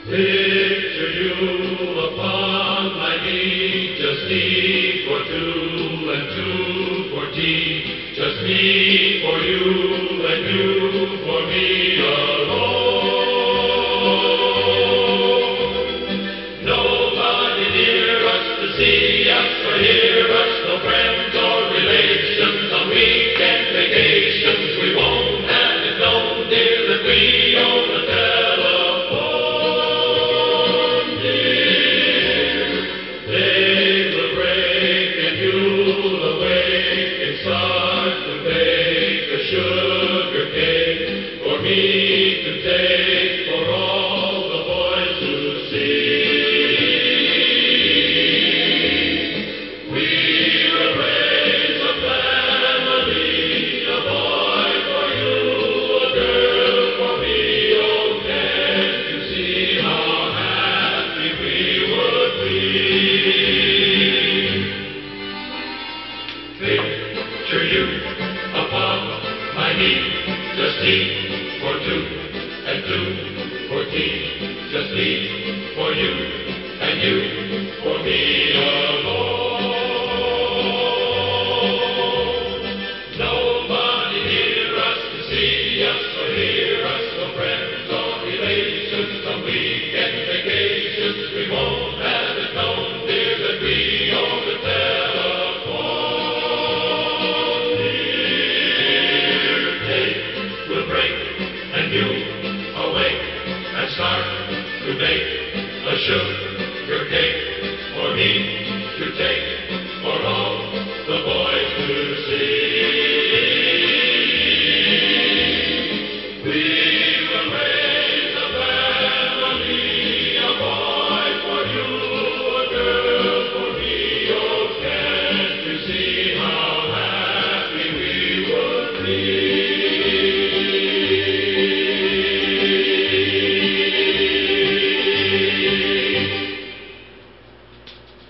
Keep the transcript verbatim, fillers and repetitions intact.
Picture you upon my knee, just me for two and two for tea, just me for you and you for me alone. Nobody near us to see us or hear us, no friends or relations on weekend vacations. We won't have it known, dear, that we own a telephone. Day will break and you'll awake and start to bake a sugar cake for me to take, for all the boys to see. We will raise a family, a boy for you, a girl for me. Oh, can't you see how happy we would be? Picture you upon my knee, just me for two and two for tea, just me for you and you for me alone. Nobody near us to see us or hear us, no friends or relations, some weekend vacations. We won't have it known, dear, that we own the telephone. Dear, day will break and you awake and start to bake a sugar cake for me to take, for all the boys to see. We will raise a family, a boy for you, a girl for me. Oh, can't you see how happy we would be?